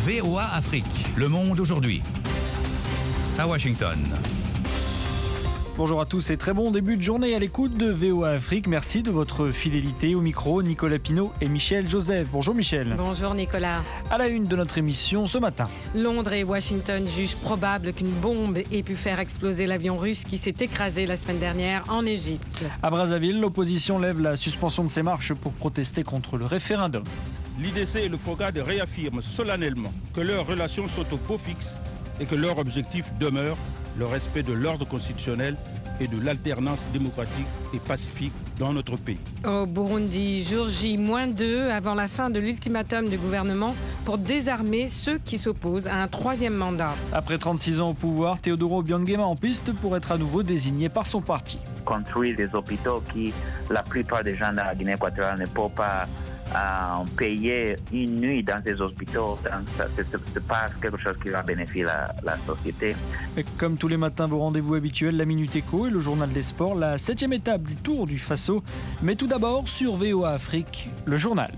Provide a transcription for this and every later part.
VOA Afrique, le monde aujourd'hui. À Washington. Bonjour à tous et très bon début de journée à l'écoute de VOA Afrique. Merci de votre fidélité au micro. Nicolas Pinault et Michel Joseph. Bonjour Michel. Bonjour Nicolas. À la une de notre émission ce matin. Londres et Washington jugent probable qu'une bombe ait pu faire exploser l'avion russe qui s'est écrasé la semaine dernière en Égypte. À Brazzaville, l'opposition lève la suspension de ses marches pour protester contre le référendum. L'IDC et le FOGAD réaffirment solennellement que leurs relations sont au pot fixe et que leur objectif demeure le respect de l'ordre constitutionnel et de l'alternance démocratique et pacifique dans notre pays. Au Burundi, jour J-2 avant la fin de l'ultimatum du gouvernement pour désarmer ceux qui s'opposent à un troisième mandat. Après 36 ans au pouvoir, Teodoro Obiangema en piste pour être à nouveau désigné par son parti. Construire des hôpitaux qui, la plupart des gens dans la Guinée équatoriale ne peuvent pas payer une nuit dans ces hôpitaux. C'est pas quelque chose qui va bénéficier la société. Et comme tous les matins, vos rendez-vous habituels, la Minute Éco et le journal des sports, la 7e étape du Tour du Faso. Mais tout d'abord, sur VOA Afrique, le journal.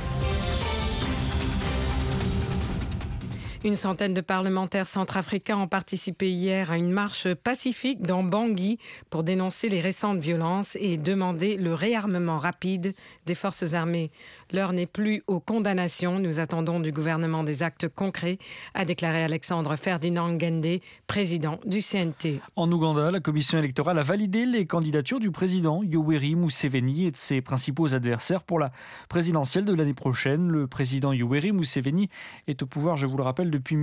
Une centaine de parlementaires centrafricains ont participé hier à une marche pacifique dans Bangui pour dénoncer les récentes violences et demander le réarmement rapide des forces armées. L'heure n'est plus aux condamnations. Nous attendons du gouvernement des actes concrets, a déclaré Alexandre Ferdinand Ngende, président du CNT. En Ouganda, la commission électorale a validé les candidatures du président Yoweri Museveni et de ses principaux adversaires pour la présidentielle de l'année prochaine. Le président Yoweri Museveni est au pouvoir, je vous le rappelle, depuis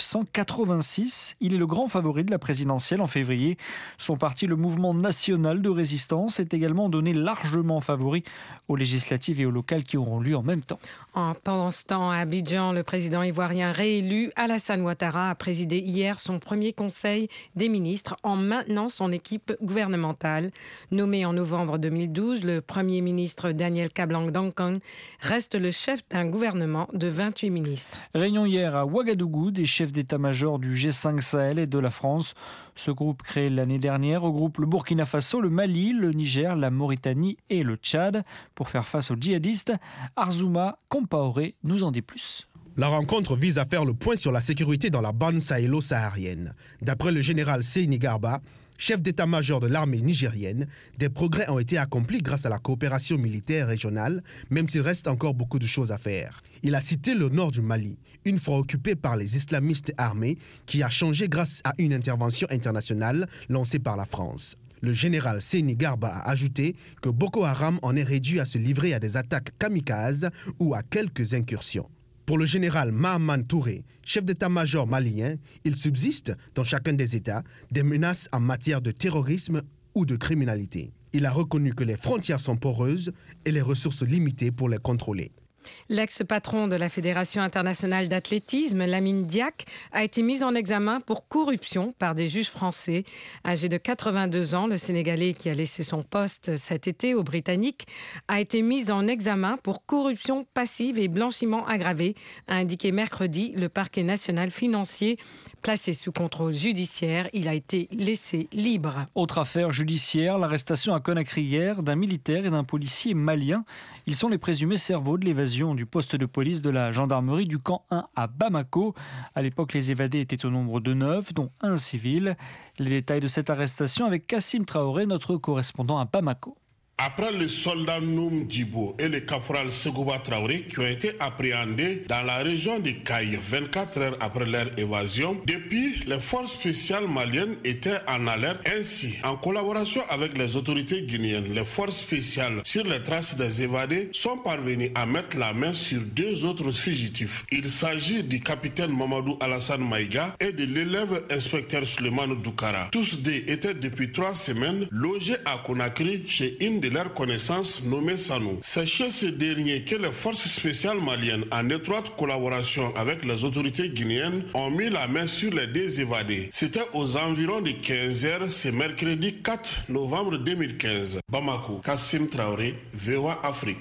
1986. Il est le grand favori de la présidentielle en février. Son parti, le Mouvement national de résistance, est également donné largement favori aux législatives et aux locales qui auront lieu en même temps. Pendant ce temps, à Abidjan, le président ivoirien réélu Alassane Ouattara a présidé hier son premier conseil des ministres en maintenant son équipe gouvernementale. Nommé en novembre 2012, le premier ministre Daniel Kablang-Dankong reste le chef d'un gouvernement de 28 ministres. Réunion hier à Ouagadougou des chefs d'état-major du G5 Sahel et de la France. Ce groupe créé l'année dernière regroupe le Burkina Faso, le Mali, le Niger, la Mauritanie et le Tchad pour faire face aux djihadistes. Arzouma Compaoré nous en dit plus. La rencontre vise à faire le point sur la sécurité dans la bande sahélo-saharienne. D'après le général Seyni Garba, chef d'état-major de l'armée nigérienne, des progrès ont été accomplis grâce à la coopération militaire régionale, même s'il reste encore beaucoup de choses à faire. Il a cité le nord du Mali, une fois occupé par les islamistes armés, qui a changé grâce à une intervention internationale lancée par la France. Le général Seyni Garba a ajouté que Boko Haram en est réduit à se livrer à des attaques kamikazes ou à quelques incursions. Pour le général Mahaman Touré, chef d'état-major malien, il subsiste, dans chacun des États, des menaces en matière de terrorisme ou de criminalité. Il a reconnu que les frontières sont poreuses et les ressources limitées pour les contrôler. L'ex-patron de la Fédération internationale d'athlétisme, Lamine Diack, a été mis en examen pour corruption par des juges français. Âgé de 82 ans, le Sénégalais qui a laissé son poste cet été aux Britanniques a été mis en examen pour corruption passive et blanchiment aggravé, a indiqué mercredi le parquet national financier. Placé sous contrôle judiciaire, il a été laissé libre. Autre affaire judiciaire, l'arrestation à Conakry hier d'un militaire et d'un policier malien. Ils sont les présumés cerveaux de l'évasion du poste de police de la gendarmerie du camp 1 à Bamako. À l'époque, les évadés étaient au nombre de 9, dont un civil. Les détails de cette arrestation avec Kassim Traoré, notre correspondant à Bamako. Après le soldat Noum Djibo et le caporal Segouba Traoré qui ont été appréhendés dans la région de Kaï 24 heures après leur évasion, depuis, les forces spéciales maliennes étaient en alerte. Ainsi, en collaboration avec les autorités guinéennes, les forces spéciales sur les traces des évadés sont parvenues à mettre la main sur 2 autres fugitifs. Il s'agit du capitaine Mamadou Alassane Maïga et de l'élève inspecteur Suleiman Doukara. Tous deux étaient depuis 3 semaines logés à Conakry chez une de leurs connaissances nommée Sanou. C'est chez ce dernier que les forces spéciales maliennes, en étroite collaboration avec les autorités guinéennes, ont mis la main sur les 2 évadés. C'était aux environs de 15h ce mercredi 4 novembre 2015. Bamako, Kassim Traoré, VOA Afrique.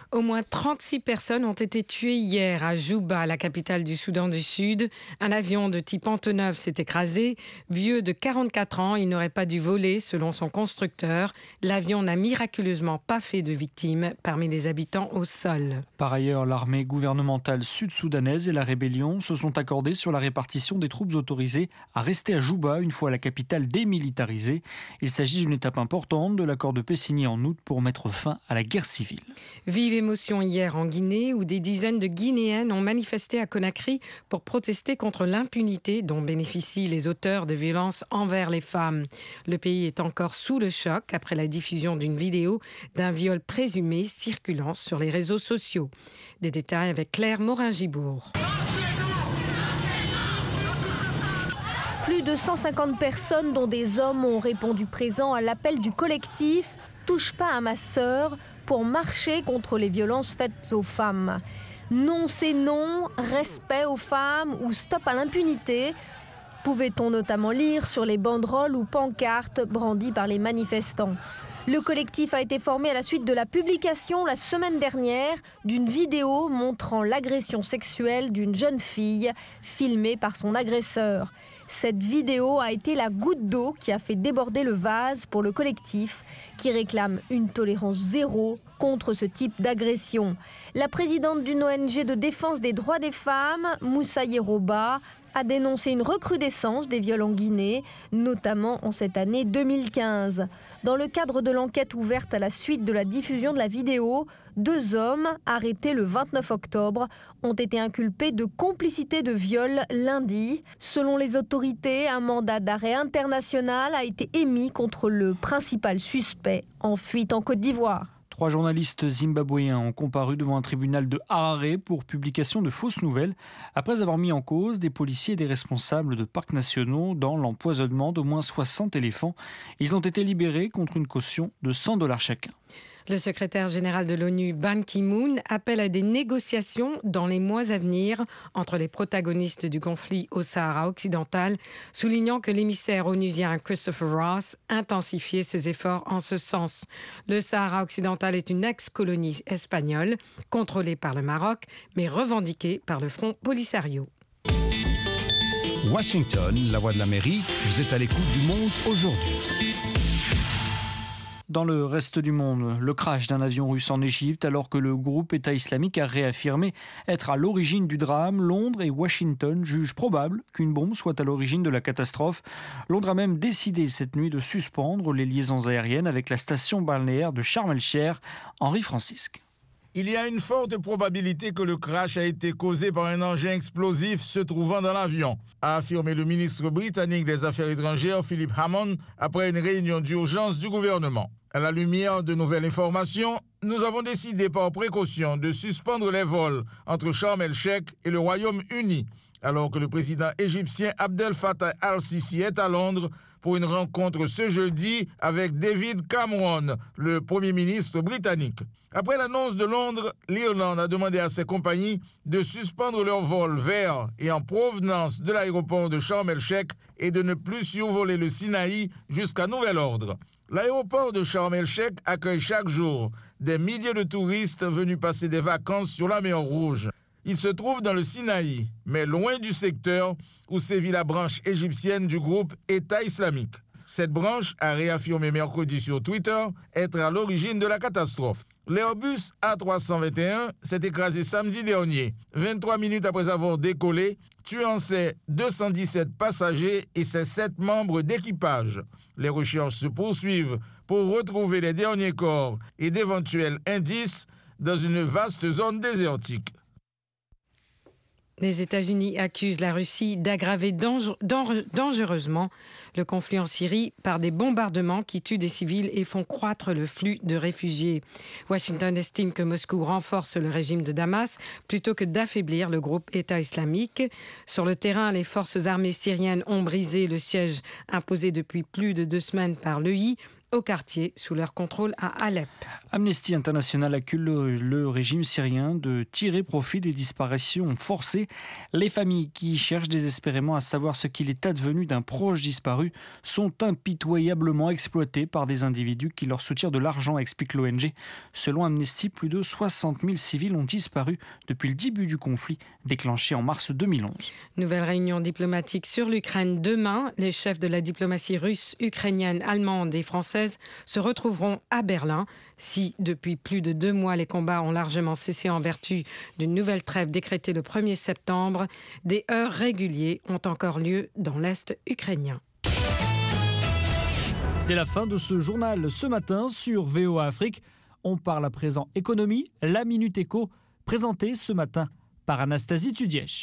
Au moins 36 personnes ont été tuées hier à Juba, la capitale du Soudan du Sud. Un avion de type Antonov s'est écrasé. Vieux de 44 ans, il n'aurait pas dû voler selon son constructeur. L'avion n'a miraculeusement pas fait de victimes parmi les habitants au sol. Par ailleurs, l'armée gouvernementale sud-soudanaise et la rébellion se sont accordés sur la répartition des troupes autorisées à rester à Juba une fois la capitale démilitarisée. Il s'agit d'une étape importante de l'accord de paix signé en août pour mettre fin à la guerre civile. Vive émotion hier en Guinée où des dizaines de Guinéennes ont manifesté à Conakry pour protester contre l'impunité dont bénéficient les auteurs de violences envers les femmes. Le pays est encore sous le choc après la diffusion d'une vidéo d'un viol présumé circulant sur les réseaux sociaux. Des détails avec Claire Morin-Gibourg. Plus de 150 personnes, dont des hommes, ont répondu présent à l'appel du collectif « Touche pas à ma sœur » pour marcher contre les violences faites aux femmes. Non, c'est non, respect aux femmes ou stop à l'impunité, pouvait-on notamment lire sur les banderoles ou pancartes brandies par les manifestants. Le collectif a été formé à la suite de la publication la semaine dernière d'une vidéo montrant l'agression sexuelle d'une jeune fille filmée par son agresseur. Cette vidéo a été la goutte d'eau qui a fait déborder le vase pour le collectif qui réclame une tolérance zéro contre ce type d'agression. La présidente d'une ONG de défense des droits des femmes, Moussa Yeroba, a dénoncé une recrudescence des viols en Guinée, notamment en cette année 2015. Dans le cadre de l'enquête ouverte à la suite de la diffusion de la vidéo, 2 hommes, arrêtés le 29 octobre, ont été inculpés de complicité de viol lundi. Selon les autorités, un mandat d'arrêt international a été émis contre le principal suspect en fuite en Côte d'Ivoire. 3 journalistes zimbabwéens ont comparu devant un tribunal de Harare pour publication de fausses nouvelles, après avoir mis en cause des policiers et des responsables de parcs nationaux dans l'empoisonnement d'au moins 60 éléphants. Ils ont été libérés contre une caution de $100 chacun. Le secrétaire général de l'ONU, Ban Ki-moon, appelle à des négociations dans les mois à venir entre les protagonistes du conflit au Sahara occidental, soulignant que l'émissaire onusien Christopher Ross intensifiait ses efforts en ce sens. Le Sahara occidental est une ex-colonie espagnole, contrôlée par le Maroc, mais revendiquée par le Front Polisario. Washington, la voix de l'Amérique, vous êtes à l'écoute du Monde aujourd'hui. Dans le reste du monde, le crash d'un avion russe en Égypte alors que le groupe État islamique a réaffirmé être à l'origine du drame. Londres et Washington jugent probable qu'une bombe soit à l'origine de la catastrophe. Londres a même décidé cette nuit de suspendre les liaisons aériennes avec la station balnéaire de Sharm el-Sheikh. Henri Francisque. Il y a une forte probabilité que le crash a été causé par un engin explosif se trouvant dans l'avion, a affirmé le ministre britannique des Affaires étrangères Philip Hammond après une réunion d'urgence du gouvernement. À la lumière de nouvelles informations, nous avons décidé par précaution de suspendre les vols entre Sharm el-Sheikh et le Royaume-Uni, alors que le président égyptien Abdel Fattah al-Sisi est à Londres pour une rencontre ce jeudi avec David Cameron, le Premier ministre britannique. Après l'annonce de Londres, l'Irlande a demandé à ses compagnies de suspendre leurs vols vers et en provenance de l'aéroport de Sharm el-Sheikh et de ne plus survoler le Sinaï jusqu'à nouvel ordre. L'aéroport de Sharm el-Sheikh accueille chaque jour des milliers de touristes venus passer des vacances sur la mer Rouge. Il se trouve dans le Sinaï, mais loin du secteur où sévit la branche égyptienne du groupe État islamique. Cette branche a réaffirmé mercredi sur Twitter être à l'origine de la catastrophe. L'Airbus A321 s'est écrasé samedi dernier, 23 minutes après avoir décollé, tuant ses 217 passagers et ses 7 membres d'équipage. Les recherches se poursuivent pour retrouver les derniers corps et d'éventuels indices dans une vaste zone désertique. Les États-Unis accusent la Russie d'aggraver dangereusement le conflit en Syrie par des bombardements qui tuent des civils et font croître le flux de réfugiés. Washington estime que Moscou renforce le régime de Damas plutôt que d'affaiblir le groupe État islamique. Sur le terrain, les forces armées syriennes ont brisé le siège imposé depuis plus de 2 semaines par l'EI au quartier sous leur contrôle à Alep. Amnesty International accuse le régime syrien de tirer profit des disparitions forcées. Les familles qui cherchent désespérément à savoir ce qu'il est advenu d'un proche disparu sont impitoyablement exploitées par des individus qui leur soutirent de l'argent, explique l'ONG. Selon Amnesty, plus de 60 000 civils ont disparu depuis le début du conflit déclenché en mars 2011. Nouvelle réunion diplomatique sur l'Ukraine demain. Les chefs de la diplomatie russe, ukrainienne, allemande et française se retrouveront à Berlin. Si, depuis plus de 2 mois, les combats ont largement cessé en vertu d'une nouvelle trêve décrétée le 1er septembre, des heurts réguliers ont encore lieu dans l'Est ukrainien. C'est la fin de ce journal ce matin sur VOA Afrique. On parle à présent économie, la Minute Éco, présentée ce matin par Anastasie Tudièche.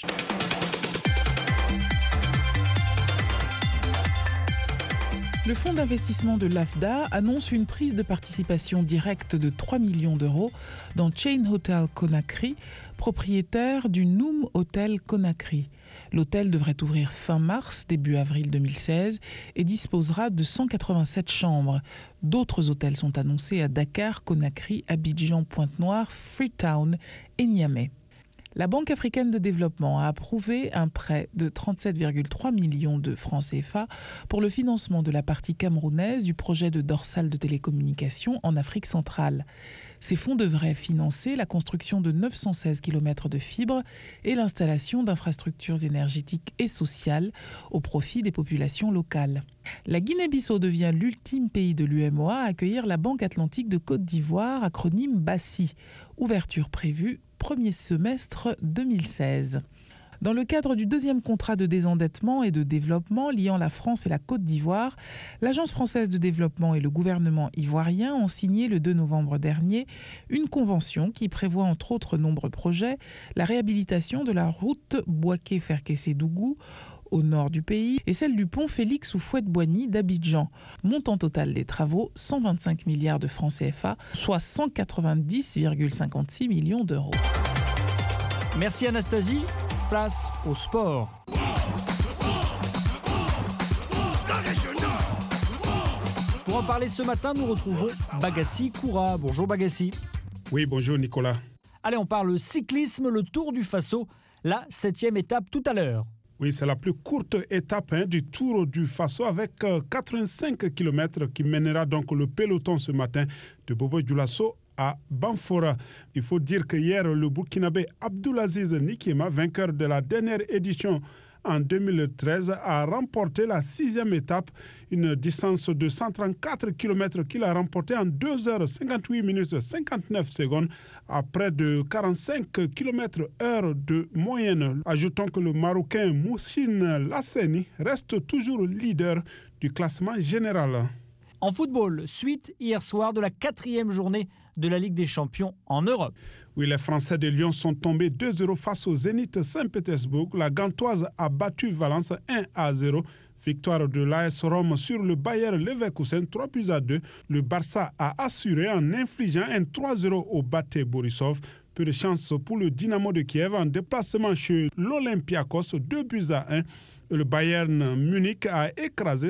Le fonds d'investissement de l'AFDA annonce une prise de participation directe de 3 millions d'euros dans Chain Hotel Conakry, propriétaire du Noom Hotel Conakry. L'hôtel devrait ouvrir fin mars, début avril 2016 et disposera de 187 chambres. D'autres hôtels sont annoncés à Dakar, Conakry, Abidjan, Pointe-Noire, Freetown et Niamey. La Banque africaine de développement a approuvé un prêt de 37,3 millions de francs CFA pour le financement de la partie camerounaise du projet de dorsale de télécommunications en Afrique centrale. Ces fonds devraient financer la construction de 916 km de fibres et l'installation d'infrastructures énergétiques et sociales au profit des populations locales. La Guinée-Bissau devient l'ultime pays de l'UEMOA à accueillir la Banque atlantique de Côte d'Ivoire, acronyme BACI. Ouverture prévue premier semestre 2016. Dans le cadre du 2e contrat de désendettement et de développement liant la France et la Côte d'Ivoire, l'Agence française de développement et le gouvernement ivoirien ont signé le 2 novembre dernier une convention qui prévoit entre autres nombreux projets la réhabilitation de la route Bouaké-Ferkessé-Dougou au nord du pays et celle du pont Félix Houphouët-Boigny d'Abidjan. Montant total des travaux, 125 milliards de francs CFA, soit 190,56 millions d'euros. Merci Anastasie. Place au sport. Pour en parler ce matin, nous retrouvons Bagassi Koura. Bonjour Bagassi. Oui, bonjour Nicolas. Allez, on parle cyclisme, le Tour du Faso, la 7e étape tout à l'heure. Oui, c'est la plus courte étape du Tour du Faso avec 85 km qui mènera donc le peloton ce matin de Bobo-Dioulasso à Banfora. Il faut dire que hier, le Burkinabé Abdulaziz Nikiema, vainqueur de la dernière édition en 2013, a remporté la 6e étape, une distance de 134 km qu'il a remportée en 2h58 minutes 59 secondes à près de 45 km/h de moyenne. Ajoutons que le Marocain Moussine Lasseni reste toujours leader du classement général. En football, suite hier soir de la 4e journée de la Ligue des Champions en Europe. Oui, les Français de Lyon sont tombés 2-0 face au Zénith Saint-Pétersbourg. La Gantoise a battu Valence 1-0. Victoire de l'AS Rome sur le Bayer Leverkusen 3-2. Le Barça a assuré en infligeant un 3-0 au Bate Borisov. Peu de chance pour le Dynamo de Kiev en déplacement chez l'Olympiakos 2-1. Le Bayern Munich a écrasé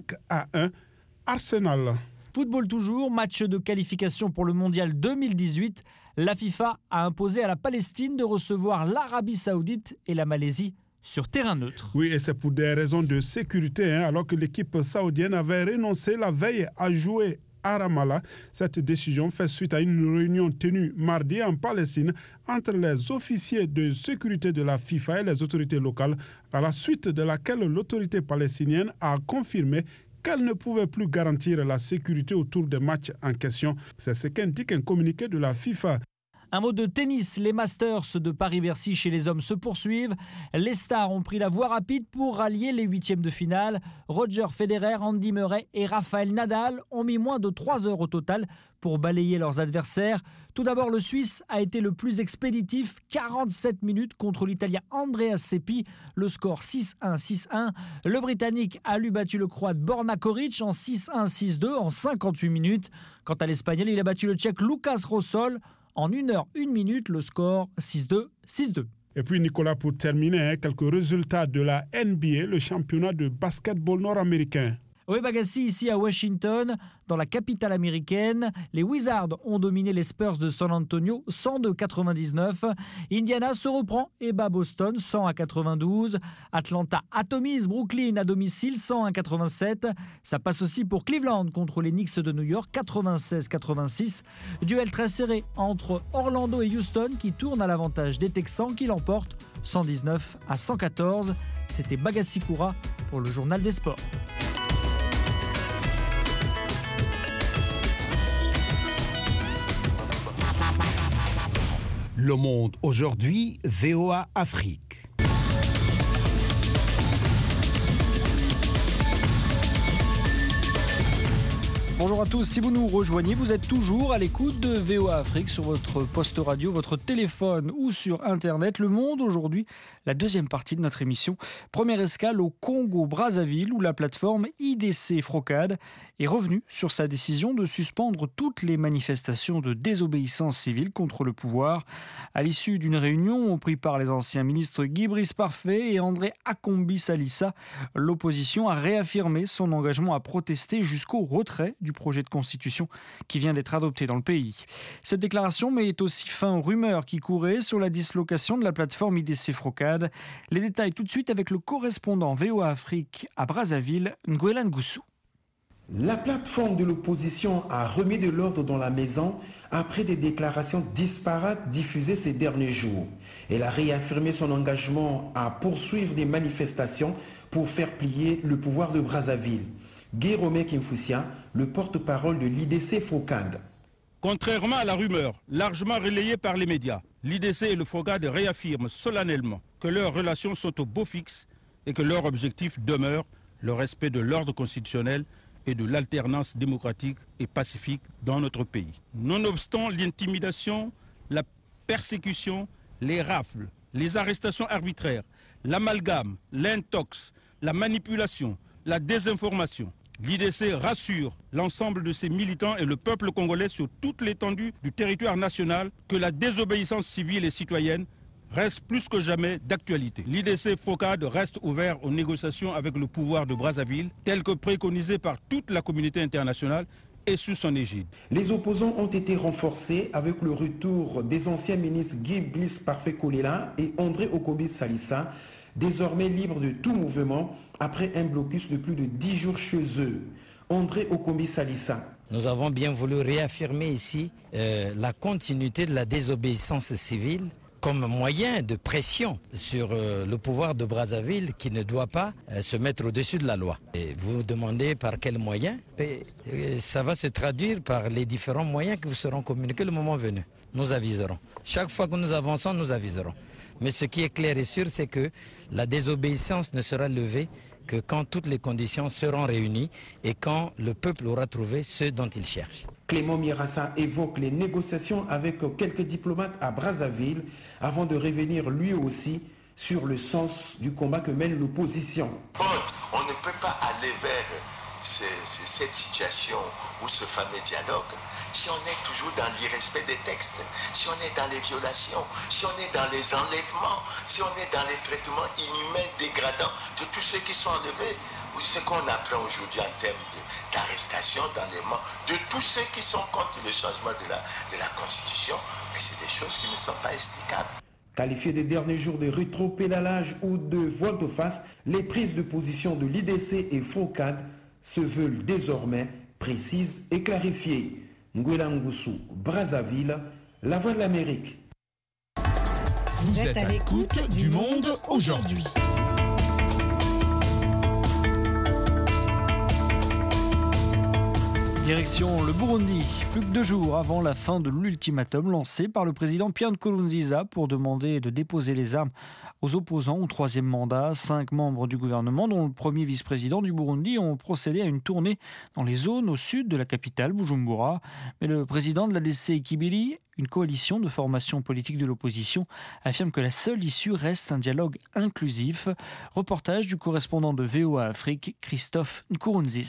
5-1 Arsenal. Football toujours, match de qualification pour le Mondial 2018. La FIFA a imposé à la Palestine de recevoir l'Arabie Saoudite et la Malaisie sur terrain neutre. Oui, et c'est pour des raisons de sécurité, alors que l'équipe saoudienne avait renoncé la veille à jouer à Ramallah. Cette décision fait suite à une réunion tenue mardi en Palestine entre les officiers de sécurité de la FIFA et les autorités locales, à la suite de laquelle l'autorité palestinienne a confirmé qu'elle ne pouvait plus garantir la sécurité autour des matchs en question. C'est ce qu'indique un communiqué de la FIFA. Un mot de tennis, les Masters de Paris-Bercy chez les hommes se poursuivent. Les stars ont pris la voie rapide pour rallier les 8e de finale. Roger Federer, Andy Murray et Rafael Nadal ont mis moins de 3 heures au total pour balayer leurs adversaires. Tout d'abord, le Suisse a été le plus expéditif, 47 minutes contre l'Italien Andreas Seppi, le score 6-1, 6-1. Le Britannique a lui battu le Croate Borna Koric en 6-1, 6-2 en 58 minutes. Quant à l'Espagnol, il a battu le Tchèque Lucas Rosol en 1 heure, 1 minute, le score 6-2, 6-2. Et puis Nicolas, pour terminer, quelques résultats de la NBA, le championnat de basketball nord-américain. Oui, Bagassi, ici à Washington, dans la capitale américaine, les Wizards ont dominé les Spurs de San Antonio 102-99. Indiana se reprend et bat Boston 100-92. Atlanta atomise Brooklyn à domicile 101-87. Ça passe aussi pour Cleveland contre les Knicks de New York 96-86. Duel très serré entre Orlando et Houston qui tourne à l'avantage des Texans qui l'emportent 119-114. C'était Bagassi Koura pour le Journal des Sports. Le Monde aujourd'hui, VOA Afrique. Bonjour à tous, si vous nous rejoignez, vous êtes toujours à l'écoute de VOA Afrique sur votre poste radio, votre téléphone ou sur Internet. Le Monde aujourd'hui, la deuxième partie de notre émission. Première escale au Congo-Brazzaville où la plateforme IDC Frocade est revenue sur sa décision de suspendre toutes les manifestations de désobéissance civile contre le pouvoir. À l'issue d'une réunion prise par les anciens ministres Guy Brice Parfait et André Akombi Salissa, l'opposition a réaffirmé son engagement à protester jusqu'au retrait du projet de constitution qui vient d'être adopté dans le pays. Cette déclaration met aussi fin aux rumeurs qui couraient sur la dislocation de la plateforme IDC Frocade. Les détails tout de suite avec le correspondant VOA Afrique à Brazzaville, Nguela Ngoussou. La plateforme de l'opposition a remis de l'ordre dans la maison après des déclarations disparates diffusées ces derniers jours. Elle a réaffirmé son engagement à poursuivre des manifestations pour faire plier le pouvoir de Brazzaville. Guéromé Kimfoussia, le porte-parole de l'IDC Frocade. Contrairement à la rumeur largement relayée par les médias, l'IDC et le Frocade réaffirment solennellement que leurs relations sont au beau fixe et que leur objectif demeure le respect de l'ordre constitutionnel et de l'alternance démocratique et pacifique dans notre pays. Nonobstant l'intimidation, la persécution, les rafles, les arrestations arbitraires, l'amalgame, l'intox, la manipulation, la désinformation, l'IDC rassure l'ensemble de ses militants et le peuple congolais sur toute l'étendue du territoire national que la désobéissance civile et citoyenne reste plus que jamais d'actualité. L'IDC Frocade reste ouvert aux négociations avec le pouvoir de Brazzaville, tel que préconisé par toute la communauté internationale et sous son égide. Les opposants ont été renforcés avec le retour des anciens ministres Guy Brice Parfait Kolela et André Akombi Salissa, désormais libres de tout mouvement après un blocus de plus de 10 jours chez eux. André Akombi Salissa. Nous avons bien voulu réaffirmer ici la continuité de la désobéissance civile comme moyen de pression sur le pouvoir de Brazzaville qui ne doit pas se mettre au-dessus de la loi. Et vous vous demandez par quels moyens? Ça va se traduire par les différents moyens qui vous seront communiqués le moment venu. Nous aviserons. Chaque fois que nous avançons, nous aviserons. Mais ce qui est clair et sûr, c'est que la désobéissance ne sera levée que quand toutes les conditions seront réunies et quand le peuple aura trouvé ce dont il cherche. Clément Mirassa évoque les négociations avec quelques diplomates à Brazzaville avant de revenir lui aussi sur le sens du combat que mène l'opposition. On ne peut pas aller vers cette situation ou ce fameux dialogue si on est toujours dans l'irrespect des textes, si on est dans les violations, si on est dans les enlèvements, si on est dans les traitements inhumains, dégradants de tous ceux qui sont enlevés, ou ce qu'on apprend aujourd'hui en termes d'arrestation, d'enlèvement, de tous ceux qui sont contre le changement de la Constitution, mais c'est des choses qui ne sont pas explicables. Qualifiés des derniers jours de rétropédalage ou de volte-face, les prises de position de l'IDC et Frocade se veulent désormais précises et clarifiées. Nguela Ngoussou, Brazzaville, la voix de l'Amérique. Vous êtes à l'écoute du Monde aujourd'hui. Direction le Burundi, plus que 2 jours avant la fin de l'ultimatum lancé par le président Pierre Nkurunziza pour demander de déposer les armes aux opposants au 3e mandat. 5 membres du gouvernement, dont le premier vice-président du Burundi, ont procédé à une tournée dans les zones au sud de la capitale, Bujumbura. Mais le président de l'ADC Kibili, une coalition de formations politiques de l'opposition, affirme que la seule issue reste un dialogue inclusif. Reportage du correspondant de VOA Afrique, Christophe Nkurunziza.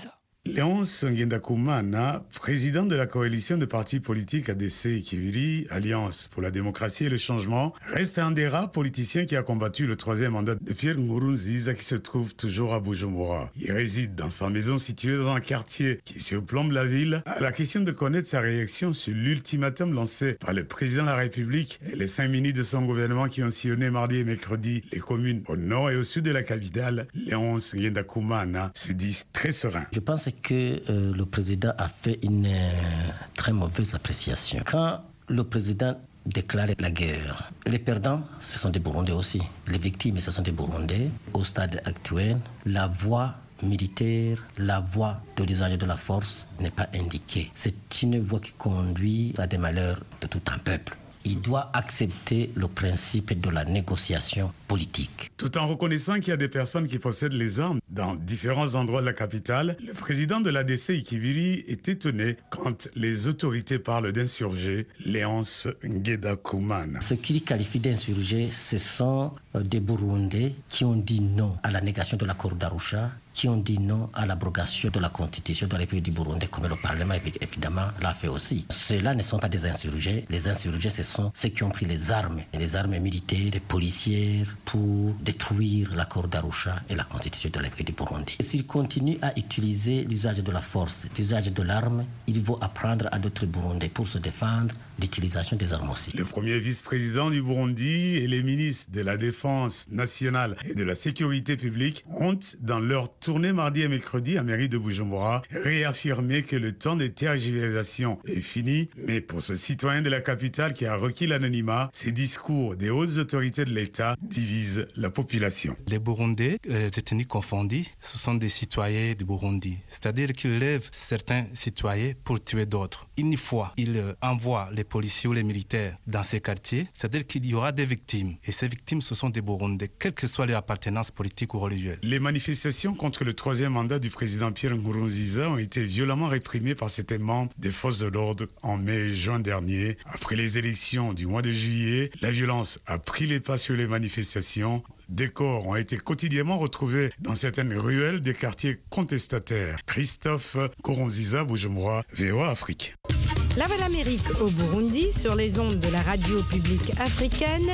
Léonce Ngendakumana, président de la coalition de partis politiques ADC Ikiviri, Alliance pour la démocratie et le changement, reste un des rares politiciens qui a combattu le 3e mandat de Pierre Nkurunziza qui se trouve toujours à Bujumbura. Il réside dans sa maison située dans un quartier qui surplombe la ville. À la question de connaître sa réaction sur l'ultimatum lancé par le président de la République et les 5 ministres de son gouvernement qui ont sillonné mardi et mercredi les communes au nord et au sud de la capitale, Léonce Ngendakumana se dit très serein. Je pense que le président a fait une très mauvaise appréciation. Quand le président déclarait la guerre, les perdants, ce sont des Burundais aussi. Les victimes, ce sont des Burundais. Au stade actuel, la voie militaire, la voie de l'usage de la force n'est pas indiquée. C'est une voie qui conduit à des malheurs de tout un peuple. Il doit accepter le principe de la négociation politique. Tout en reconnaissant qu'il y a des personnes qui possèdent les armes dans différents endroits de la capitale, le président de l'ADC Ikiviri est étonné quand les autorités parlent d'insurgés, Léonce Ngendakumana. Ce qu'il qualifie d'insurgés, ce sont des Burundais qui ont dit non à la négation de l'accord d'Arusha, qui ont dit non à l'abrogation de la constitution de la République du Burundi, comme le Parlement évidemment l'a fait aussi. Ceux-là ne sont pas des insurgés. Les insurgés, ce sont ceux qui ont pris les armes militaires, policières, pour détruire l'accord d'Arusha et la constitution de la République du Burundi. S'ils continuent à utiliser l'usage de la force, l'usage de l'arme, il faut apprendre à d'autres Burundais pour se défendre l'utilisation des armes aussi. Le premier vice-président du Burundi et les ministres de la Défense nationale et de la Sécurité publique ont, dans leur tournée mardi et mercredi à mairie de Bujumbura, réaffirmé que le temps des tergiversations est fini. Mais pour ce citoyen de la capitale qui a requis l'anonymat, ces discours des hautes autorités de l'État divisent la population. Les Burundais, ethnies confondues, ce sont des citoyens du Burundi. C'est-à-dire qu'ils lèvent certains citoyens pour tuer d'autres. Une fois, ils envoient les policiers ou les militaires dans ces quartiers, c'est-à-dire qu'il y aura des victimes. Et ces victimes, ce sont des Burundais, quelle que soit leur appartenance politique ou religieuse. Les manifestations contre le 3e mandat du président Pierre Nkurunziza ont été violemment réprimées par certains membres des forces de l'ordre en mai et juin dernier. Après les élections du mois de juillet, la violence a pris les pas sur les manifestations. Des corps ont été quotidiennement retrouvés dans certaines ruelles des quartiers contestataires. Christophe Nkurunziza, Bujumbura, VOA Afrique. La Voix l'Amérique au Burundi sur les ondes de la radio publique africaine,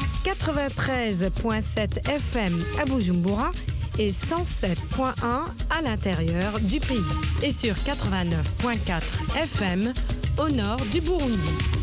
93.7 FM à Bujumbura et 107.1 à l'intérieur du pays et sur 89.4 FM au nord du Burundi.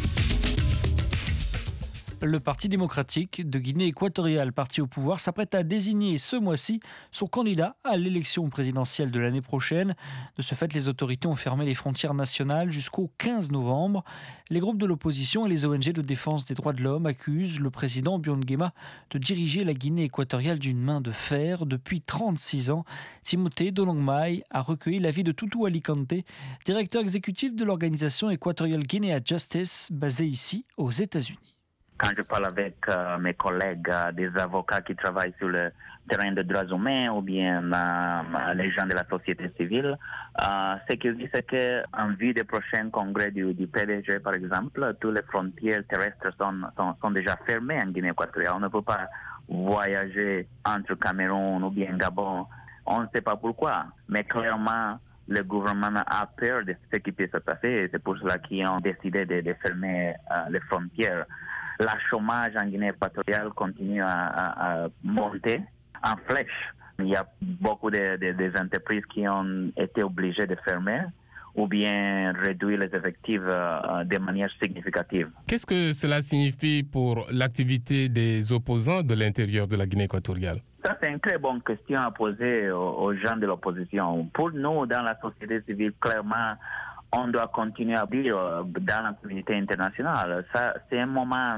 Le Parti démocratique de Guinée équatoriale, parti au pouvoir, s'apprête à désigner ce mois-ci son candidat à l'élection présidentielle de l'année prochaine. De ce fait, les autorités ont fermé les frontières nationales jusqu'au 15 novembre. Les groupes de l'opposition et les ONG de défense des droits de l'homme accusent le président John Nguema de diriger la Guinée équatoriale d'une main de fer depuis 36 ans. Timothée Dolongmai a recueilli l'avis de Tutu Alicante, directeur exécutif de l'organisation Equatorial Guinea Justice, basée ici aux États-Unis. Quand je parle avec mes collègues, des avocats qui travaillent sur le terrain des droits humains ou bien les gens de la société civile, ce qu'ils disent, c'est qu'en vue des prochains congrès du PDG, par exemple, toutes les frontières terrestres sont déjà fermées en Guinée équatoriale. On ne peut pas voyager entre Cameroun ou bien Gabon. On ne sait pas pourquoi, mais clairement, le gouvernement a peur de ce qui peut se passer et c'est pour cela qu'ils ont décidé de fermer les frontières. Le chômage en Guinée équatoriale continue à monter en flèche. Il y a beaucoup d'entreprises qui ont été obligées de fermer ou bien réduire les effectifs de manière significative. Qu'est-ce que cela signifie pour l'activité des opposants de l'intérieur de la Guinée équatoriale? Ça, c'est une très bonne question à poser aux gens de l'opposition. Pour nous, dans la société civile, clairement, on doit continuer à dire dans la communauté internationale. Ça, c'est le moment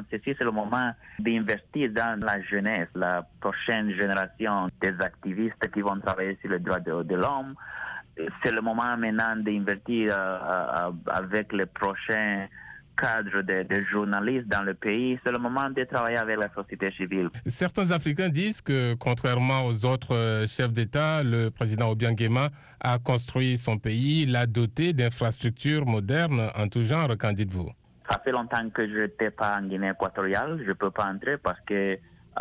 d'investir dans la jeunesse, la prochaine génération des activistes qui vont travailler sur les droits de l'homme. C'est le moment maintenant d'investir avec les prochains cadres de journalistes dans le pays. C'est le moment de travailler avec la société civile. Certains Africains disent que, contrairement aux autres chefs d'État, le président Obiang Nguema a construit son pays, l'a doté d'infrastructures modernes en tout genre. Qu'en dites-vous? Ça fait longtemps que je n'étais pas en Guinée équatoriale. Je ne peux pas entrer parce que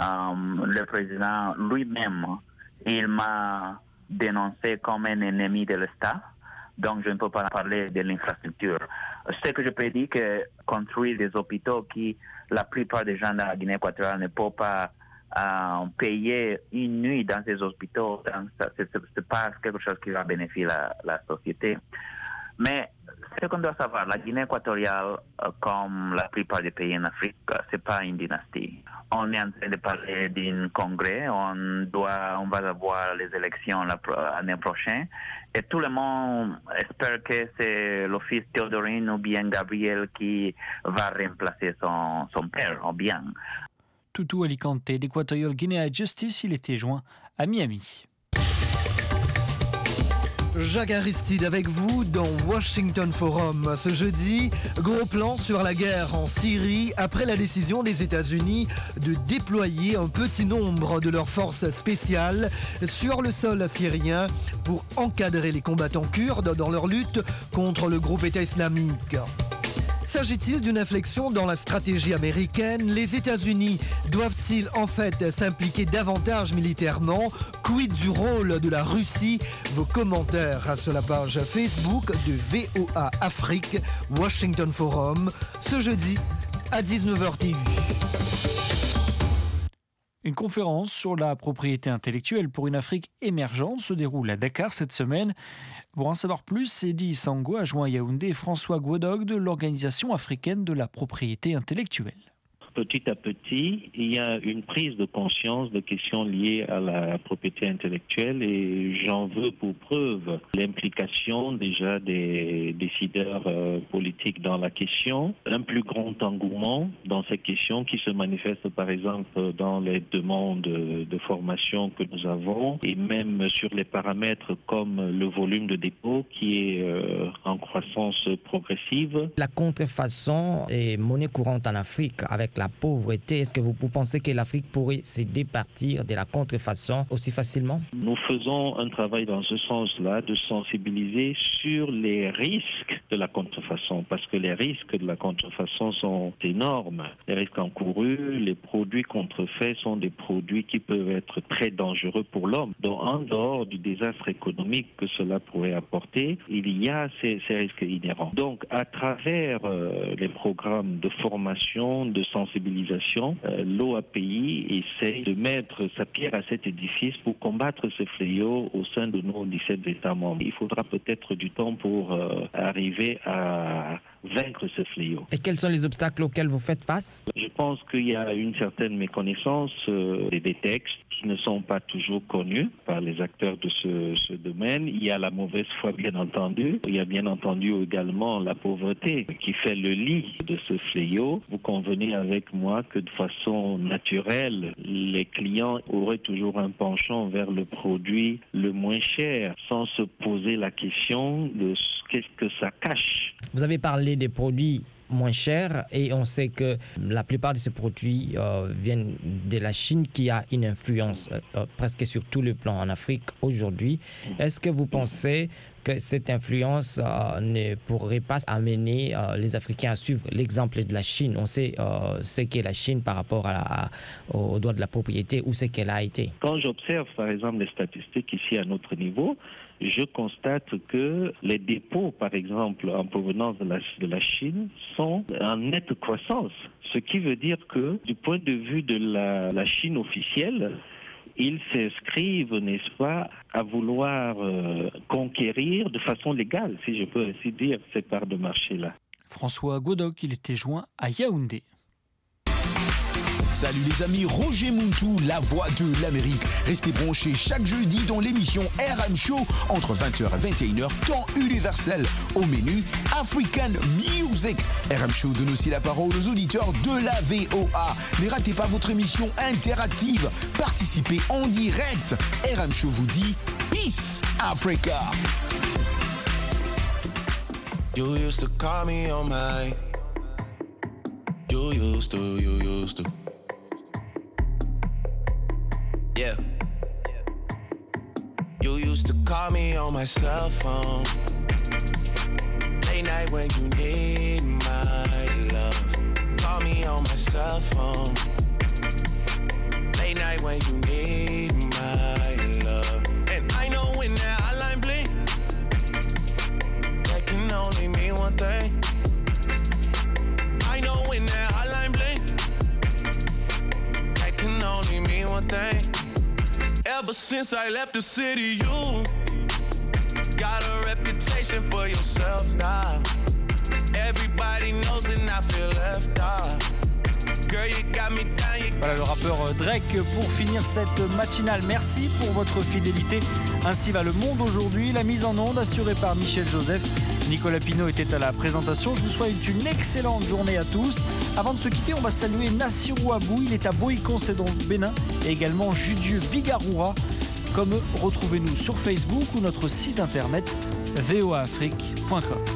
le président lui-même, il m'a dénoncé comme un ennemi de l'État. Donc, je ne peux pas parler de l'infrastructure. Ce que je peux dire, que construire des hôpitaux qui, la plupart des gens dans la Guinée équatoriale ne peuvent pas payer une nuit dans ces hôpitaux, c'est pas quelque chose qui va bénéficier la société. Mais ce qu'on doit savoir, la Guinée équatoriale, comme la plupart des pays en Afrique, c'est pas une dynastie. On est en train de parler d'un congrès, on va avoir les élections l'année prochaine, et tout le monde espère que c'est le fils Théodorine ou bien Gabriel qui va remplacer son père, ou bien. Tutu Alicante d'Equatorial Guinea Justice, il était joint à Miami. Jacques Aristide avec vous dans Washington Forum. Ce jeudi, gros plan sur la guerre en Syrie après la décision des États-Unis de déployer un petit nombre de leurs forces spéciales sur le sol syrien pour encadrer les combattants kurdes dans leur lutte contre le groupe État islamique. S'agit-il d'une inflexion dans la stratégie américaine? Les États-Unis doivent-ils en fait s'impliquer davantage militairement? Quid du rôle de la Russie? Vos commentaires sur la page Facebook de VOA Afrique, Washington Forum, ce jeudi à 19h10. Une conférence sur la propriété intellectuelle pour une Afrique émergente se déroule à Dakar cette semaine. Pour en savoir plus, Sedi Sango a joint Yaoundé et François Guodog de l'Organisation africaine de la propriété intellectuelle. Petit à petit, il y a une prise de conscience de questions liées à la propriété intellectuelle et j'en veux pour preuve l'implication déjà des décideurs politiques dans la question, un plus grand engouement dans ces questions qui se manifeste par exemple dans les demandes de formation que nous avons et même sur les paramètres comme le volume de dépôt qui est en croissance progressive. La contrefaçon est monnaie courante en Afrique avec la pauvreté. Est-ce que vous pensez que l'Afrique pourrait se départir de la contrefaçon aussi facilement? Nous faisons un travail dans ce sens-là, de sensibiliser sur les risques de la contrefaçon, parce que les risques de la contrefaçon sont énormes. Les risques encourus, les produits contrefaits sont des produits qui peuvent être très dangereux pour l'homme. Donc, en dehors du désastre économique que cela pourrait apporter, il y a ces risques inhérents. Donc, à travers les programmes de formation, de sensibilisation, l'OAPI essaie de mettre sa pierre à cet édifice pour combattre ce fléau au sein de nos 17 États membres. Il faudra peut-être du temps pour arriver à vaincre ce fléau. Et quels sont les obstacles auxquels vous faites face? Je pense qu'il y a une certaine méconnaissance des textes qui ne sont pas toujours connus par les acteurs de ce domaine. Il y a la mauvaise foi, bien entendu. Il y a bien entendu également la pauvreté qui fait le lit de ce fléau. Vous convenez avec moi que de façon naturelle, les clients auraient toujours un penchant vers le produit le moins cher sans se poser la question de qu'est-ce que ça cache. Vous avez parlé des produits moins chers et on sait que la plupart de ces produits viennent de la Chine qui a une influence presque sur tout le plan en Afrique aujourd'hui. Est-ce que vous pensez que cette influence ne pourrait pas amener les Africains à suivre l'exemple de la Chine? On sait ce qu'est la Chine par rapport au droit de la propriété, où c'est qu'elle a été. Quand j'observe par exemple les statistiques ici à notre niveau, je constate que les dépôts, par exemple, en provenance de la Chine, sont en nette croissance. Ce qui veut dire que, du point de vue de la Chine officielle, ils s'inscrivent, n'est-ce pas, à vouloir conquérir de façon légale, si je peux ainsi dire, ces parts de marché-là. François Guodog, il était joint à Yaoundé. Salut les amis, Roger Muntu, la voix de l'Amérique. Restez branchés chaque jeudi dans l'émission RM Show entre 20h et 21h, temps universel. Au menu, African Music. RM Show donne aussi la parole aux auditeurs de la VOA. Ne ratez pas votre émission interactive. Participez en direct. RM Show vous dit Peace Africa. You used to call me on my. You used to. Yeah. You used to call me on my cell phone. Late night when you need my love. Call me on my cell phone. Late night when you need my love. And I know when that hotline bling, Ever since I left the city, you got a reputation for yourself now. Everybody knows and I feel left out. Girl, you got me down, you Voilà le rappeur Drake pour finir cette matinale. Merci pour votre fidélité. Ainsi va le monde aujourd'hui. La mise en onde assurée par Michel Joseph. Nicolas Pinault était à la présentation. Je vous souhaite une excellente journée à tous. Avant de se quitter, on va saluer Nassirou Abou. Il est à Boïcon, c'est dans le Bénin. Et également Judieu Bigaroura. Comme eux, retrouvez-nous sur Facebook ou notre site internet voaafrique.com.